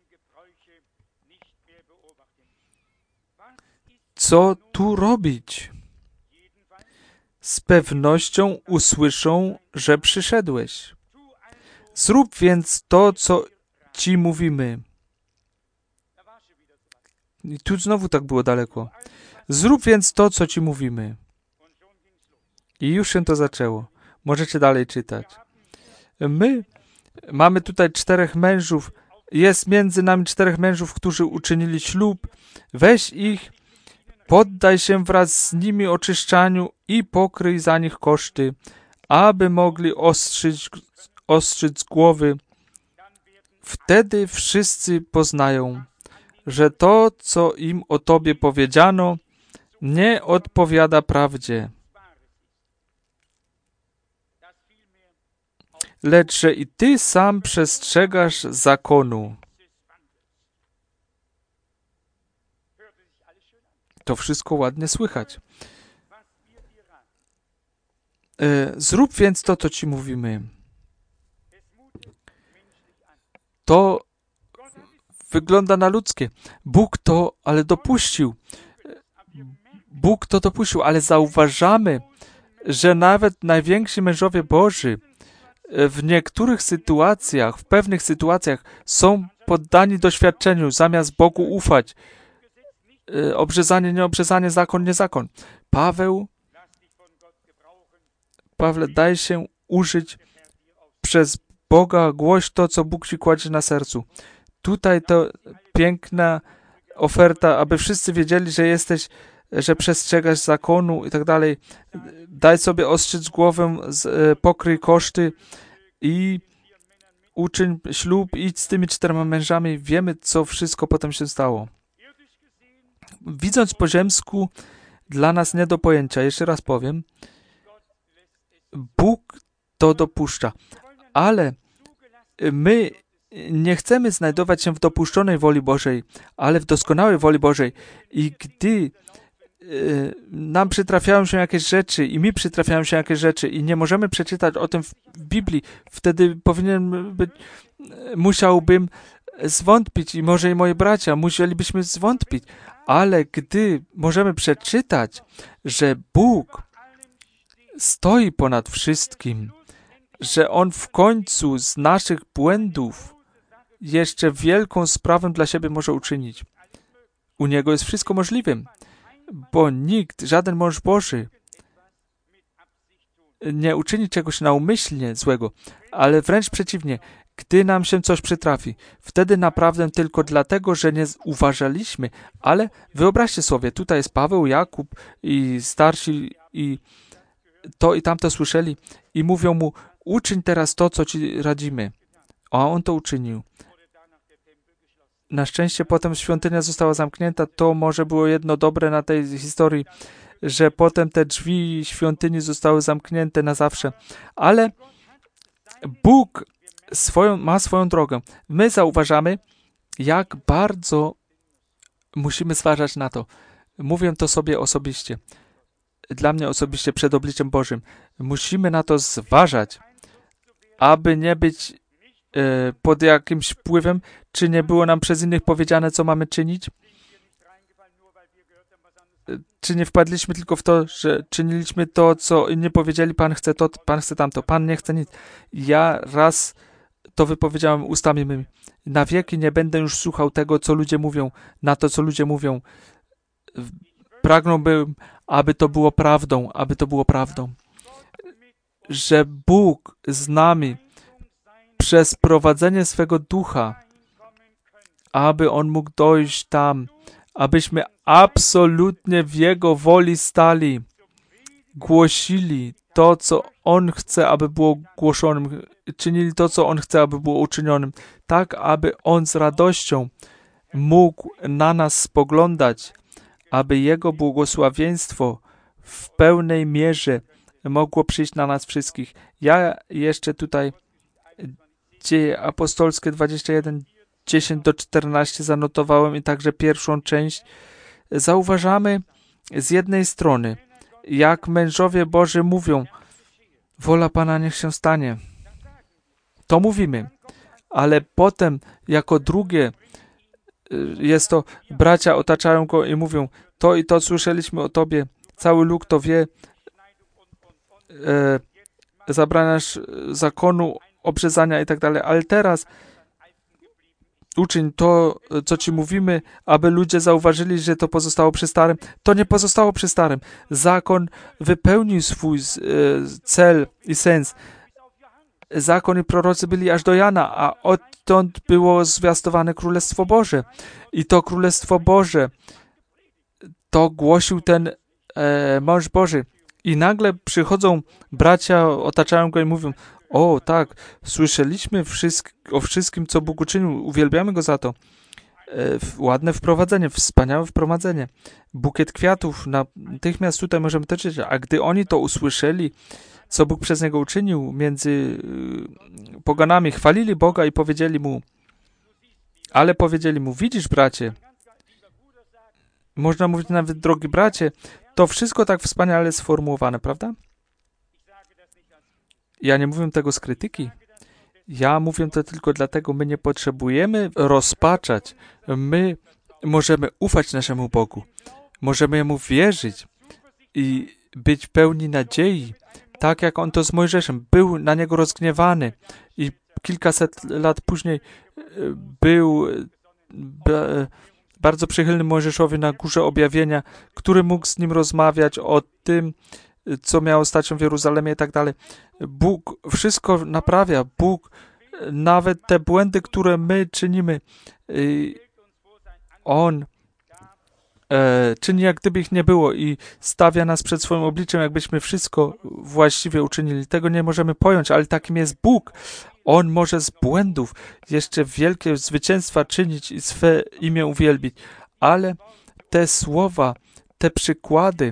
Co tu robić? Z pewnością usłyszą, że przyszedłeś. Zrób więc to, co ci mówimy. I tu znowu tak było daleko. Zrób więc to, co ci mówimy. I już się to zaczęło. Możecie dalej czytać. My mamy tutaj 4 mężów. Jest między nami 4 mężów, którzy uczynili ślub. Weź ich, poddaj się wraz z nimi oczyszczaniu i pokryj za nich koszty, aby mogli ostrzyc głowy. Wtedy wszyscy poznają, że to, co im o tobie powiedziano, nie odpowiada prawdzie. Lecz że i ty sam przestrzegasz zakonu. To wszystko ładnie słychać. Zrób więc to, co ci mówimy. To wygląda na ludzkie. Bóg to dopuścił, ale zauważamy, że nawet najwięksi mężowie Boży w niektórych sytuacjach, w pewnych sytuacjach są poddani doświadczeniu, zamiast Bogu ufać. Obrzezanie, nieobrzezanie, zakon, nie zakon. Pawle, daj się użyć przez Boga, głoś to, co Bóg ci kładzie na sercu. Tutaj to piękna oferta, aby wszyscy wiedzieli, że przestrzegasz zakonu i tak dalej. Daj sobie ostrzyc głowę, pokryj koszty i uczyń ślub, idź z tymi 4 mężami. Wiemy, co wszystko potem się stało. Widząc po ziemsku, dla nas nie do pojęcia. Jeszcze raz powiem, Bóg to dopuszcza, ale my nie chcemy znajdować się w dopuszczonej woli Bożej, ale w doskonałej woli Bożej. I gdy nam przytrafiają się jakieś rzeczy i mi przytrafiają się jakieś rzeczy i nie możemy przeczytać o tym w Biblii, wtedy musiałbym zwątpić i może i moi bracia musielibyśmy zwątpić, ale gdy możemy przeczytać, że Bóg stoi ponad wszystkim, że On w końcu z naszych błędów jeszcze wielką sprawę dla siebie może uczynić. U Niego jest wszystko możliwe, bo nikt, żaden mąż Boży nie uczyni czegoś naumyślnie złego, ale wręcz przeciwnie, gdy nam się coś przytrafi, wtedy naprawdę tylko dlatego, że nie uważaliśmy, ale wyobraźcie sobie, tutaj jest Paweł, Jakub i starsi i to i tamto słyszeli i mówią mu, uczyń teraz to, co ci radzimy. A on to uczynił. Na szczęście potem świątynia została zamknięta. To może było jedno dobre na tej historii, że potem te drzwi świątyni zostały zamknięte na zawsze. Ale Bóg ma swoją drogę. My zauważamy, jak bardzo musimy zważać na to. Mówię to sobie osobiście. Dla mnie osobiście przed obliczem Bożym. Musimy na to zważać, aby nie być pod jakimś wpływem, czy nie było nam przez innych powiedziane, co mamy czynić. czy nie wpadliśmy tylko w to, że czyniliśmy to, co inni powiedzieli, Pan chce to, Pan chce tamto, Pan nie chce nic. Ja raz to wypowiedziałem ustami mymi. Na wieki nie będę już słuchał tego, co ludzie mówią, na to, co ludzie mówią. Pragnąłbym, aby to było prawdą, że Bóg z nami przez prowadzenie swego ducha, aby On mógł dojść tam, abyśmy absolutnie w Jego woli stali, głosili to, co On chce, aby było głoszonym, czynili to, co On chce, aby było uczynionym, tak, aby On z radością mógł na nas spoglądać, aby Jego błogosławieństwo w pełnej mierze mogło przyjść na nas wszystkich. Ja jeszcze tutaj Dzieje apostolskie 21, 10-14 zanotowałem i także pierwszą część. Zauważamy z jednej strony, jak mężowie Boży mówią, wola Pana niech się stanie. To mówimy, ale potem jako drugie jest to, bracia otaczają go i mówią, to i to słyszeliśmy o Tobie, cały lud to wie, zabraniasz zakonu, obrzezania i tak dalej, ale teraz uczyń to, co Ci mówimy, aby ludzie zauważyli, że to pozostało przy starym. To nie pozostało przy starym. Zakon wypełnił swój cel i sens. Zakon i prorocy byli aż do Jana, a odtąd było zwiastowane Królestwo Boże. I to Królestwo Boże to głosił ten mąż Boży. I nagle przychodzą bracia, otaczają go i mówią, o tak, słyszeliśmy o wszystkim, co Bóg uczynił, uwielbiamy Go za to. Ładne wprowadzenie, wspaniałe wprowadzenie. Bukiet kwiatów, natychmiast tutaj możemy to czytać. A gdy oni to usłyszeli, co Bóg przez niego uczynił między poganami, chwalili Boga i powiedzieli mu, widzisz bracie, można mówić nawet, drogi bracie, to wszystko tak wspaniale sformułowane, prawda? Ja nie mówię tego z krytyki. Ja mówię to tylko dlatego, my nie potrzebujemy rozpaczać. My możemy ufać naszemu Bogu. Możemy Jemu wierzyć i być pełni nadziei. Tak jak On to z Mojżeszem. Był na niego rozgniewany i kilkaset lat później był bardzo przychylny Mojżeszowi na Górze Objawienia, który mógł z nim rozmawiać o tym, co miało stać się w Jeruzalemie i tak dalej. Bóg wszystko naprawia. Bóg nawet te błędy, które my czynimy, On czyni, jak gdyby ich nie było i stawia nas przed swoim obliczem, jakbyśmy wszystko właściwie uczynili. Tego nie możemy pojąć, ale takim jest Bóg. On może z błędów jeszcze wielkie zwycięstwa czynić i swe imię uwielbić. Ale te słowa, te przykłady,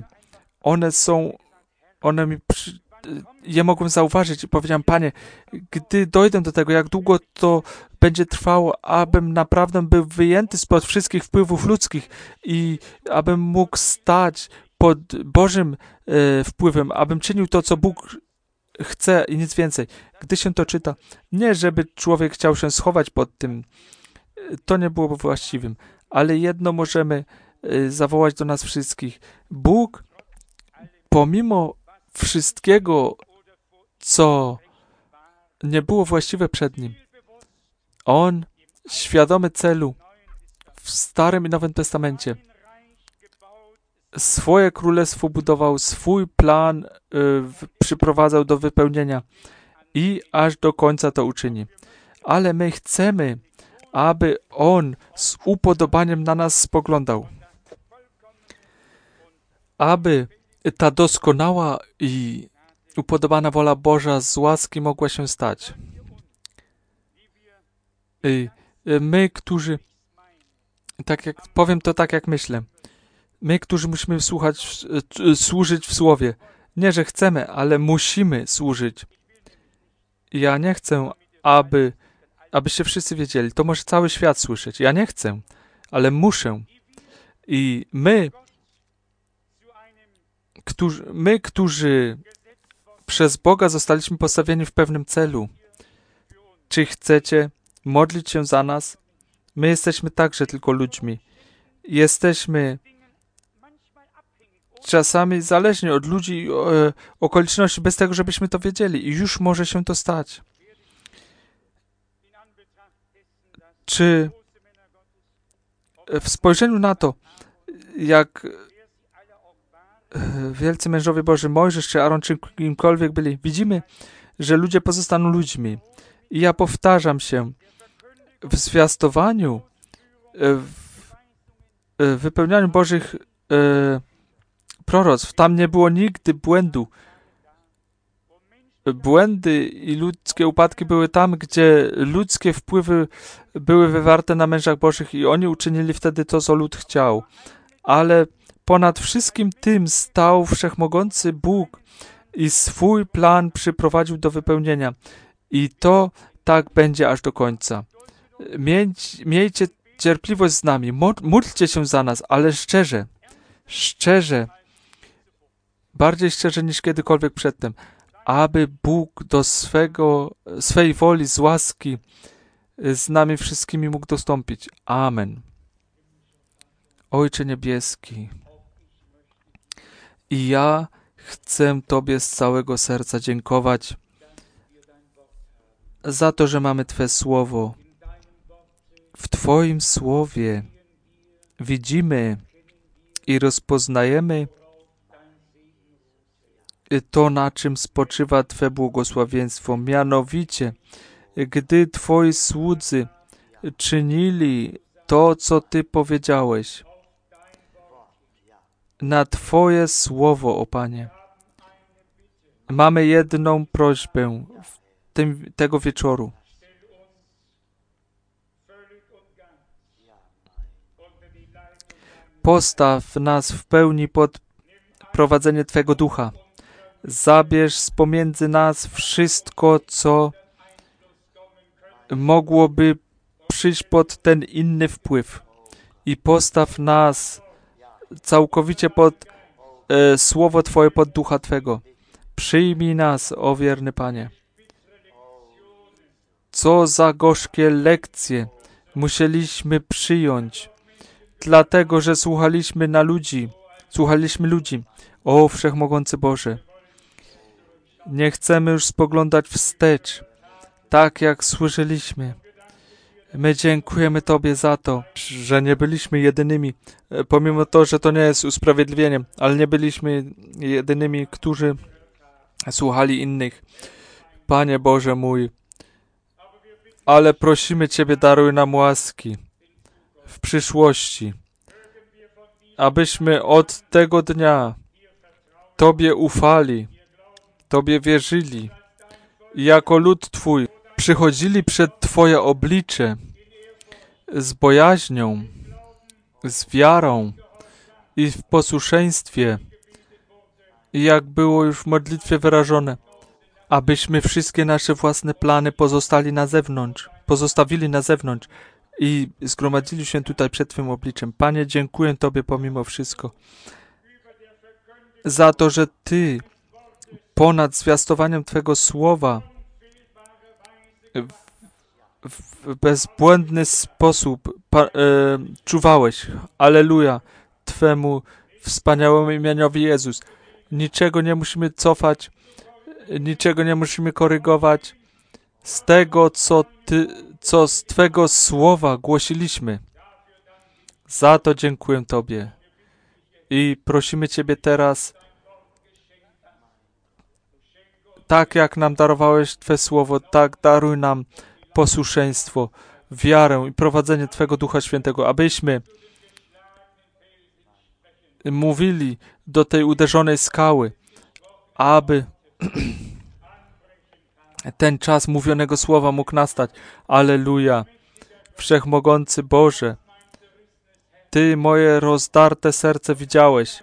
je mogłem zauważyć i powiedziałem, Panie, gdy dojdę do tego, jak długo to będzie trwało, abym naprawdę był wyjęty spod wszystkich wpływów ludzkich i abym mógł stać pod Bożym wpływem, abym czynił to, co Bóg chce i nic więcej. Gdy się to czyta, nie żeby człowiek chciał się schować pod tym, to nie byłoby właściwym, ale jedno możemy zawołać do nas wszystkich. Bóg, pomimo wszystkiego, co nie było właściwe przed Nim, On, świadomy celu, w Starym i Nowym Testamencie, swoje królestwo budował, swój plan przyprowadzał do wypełnienia i aż do końca to uczyni. Ale my chcemy, aby On z upodobaniem na nas spoglądał. Aby ta doskonała i upodobana wola Boża z łaski mogła się stać. My, którzy, powiem to tak, jak myślę, my, którzy musimy służyć w Słowie, nie, że chcemy, ale musimy służyć. Ja nie chcę, abyście wszyscy wiedzieli, to może cały świat słyszeć. Ja nie chcę, ale muszę. I my, którzy przez Boga zostaliśmy postawieni w pewnym celu, czy chcecie modlić się za nas? My jesteśmy także tylko ludźmi. Jesteśmy czasami zależni od ludzi i okoliczności, bez tego, żebyśmy to wiedzieli. I już może się to stać. Czy w spojrzeniu na to, jak wielcy mężowie Boży, Mojżesz czy Aaron, czy kimkolwiek byli, widzimy, że ludzie pozostaną ludźmi. I ja powtarzam się, w zwiastowaniu, w wypełnianiu Bożych proroctw, tam nie było nigdy błędu. Błędy i ludzkie upadki były tam, gdzie ludzkie wpływy były wywarte na mężach Bożych i oni uczynili wtedy to, co lud chciał. Ale ponad wszystkim tym stał wszechmogący Bóg i swój plan przyprowadził do wypełnienia. I to tak będzie aż do końca. Miejcie cierpliwość z nami, módlcie się za nas, ale szczerze, bardziej szczerze niż kiedykolwiek przedtem, aby Bóg do swej woli z łaski z nami wszystkimi mógł dostąpić. Amen. Ojcze Niebieski, i ja chcę Tobie z całego serca dziękować za to, że mamy Twe Słowo. W Twoim Słowie widzimy i rozpoznajemy to, na czym spoczywa Twe błogosławieństwo. Mianowicie, gdy Twoi słudzy czynili to, co Ty powiedziałeś, na Twoje Słowo, o Panie. Mamy jedną prośbę tego wieczoru. Postaw nas w pełni pod prowadzenie Twego Ducha. Zabierz z pomiędzy nas wszystko, co mogłoby przyjść pod ten inny wpływ. I postaw nas całkowicie pod Słowo Twoje, pod Ducha Twego. Przyjmij nas, o wierny Panie. Co za gorzkie lekcje musieliśmy przyjąć, dlatego, że słuchaliśmy ludzi. O Wszechmogący Boże, nie chcemy już spoglądać wstecz, tak jak słyszeliśmy. My dziękujemy Tobie za to, że nie byliśmy jedynymi, pomimo to, że to nie jest usprawiedliwieniem, ale nie byliśmy jedynymi, którzy słuchali innych. Panie Boże mój, ale prosimy Ciebie, daruj nam łaski w przyszłości, abyśmy od tego dnia Tobie ufali, Tobie wierzyli i jako lud Twój przychodzili przed Twoje oblicze z bojaźnią, z wiarą i w posłuszeństwie, i jak było już w modlitwie wyrażone, abyśmy wszystkie nasze własne plany pozostawili na zewnątrz i zgromadzili się tutaj przed Twym obliczem. Panie, dziękuję Tobie pomimo wszystko za to, że Ty ponad zwiastowaniem Twego Słowa w bezbłędny sposób czuwałeś. Alleluja Twemu wspaniałemu imieniowi Jezus. Niczego nie musimy cofać, niczego nie musimy korygować z tego, co z Twego Słowa głosiliśmy. Za to dziękuję Tobie. I prosimy Ciebie teraz, tak jak nam darowałeś Twe Słowo, tak daruj nam posłuszeństwo, wiarę i prowadzenie Twego Ducha Świętego, abyśmy mówili do tej uderzonej skały, aby ten czas mówionego słowa mógł nastać. Alleluja. Wszechmogący Boże, Ty moje rozdarte serce widziałeś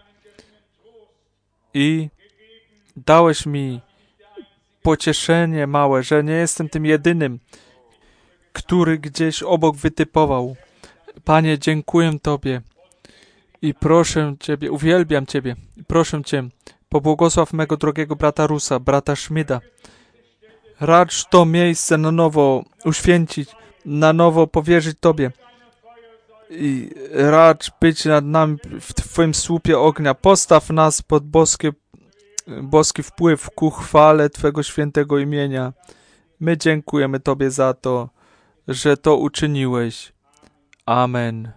i dałeś mi pocieszenie małe, że nie jestem tym jedynym, który gdzieś obok wytypował. Panie, dziękuję Tobie i proszę Ciebie, uwielbiam Ciebie i proszę Cię, pobłogosław mego drogiego brata Rusa, brata Schmida. Racz to miejsce na nowo uświęcić, na nowo powierzyć Tobie i racz być nad nami w Twoim słupie ognia. Postaw nas pod boski wpływ ku chwale Twego świętego imienia. My dziękujemy Tobie za to, że to uczyniłeś. Amen.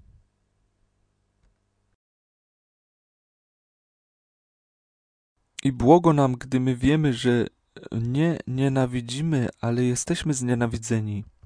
I błogo nam, gdy my wiemy, że nie nienawidzimy, ale jesteśmy znienawidzeni.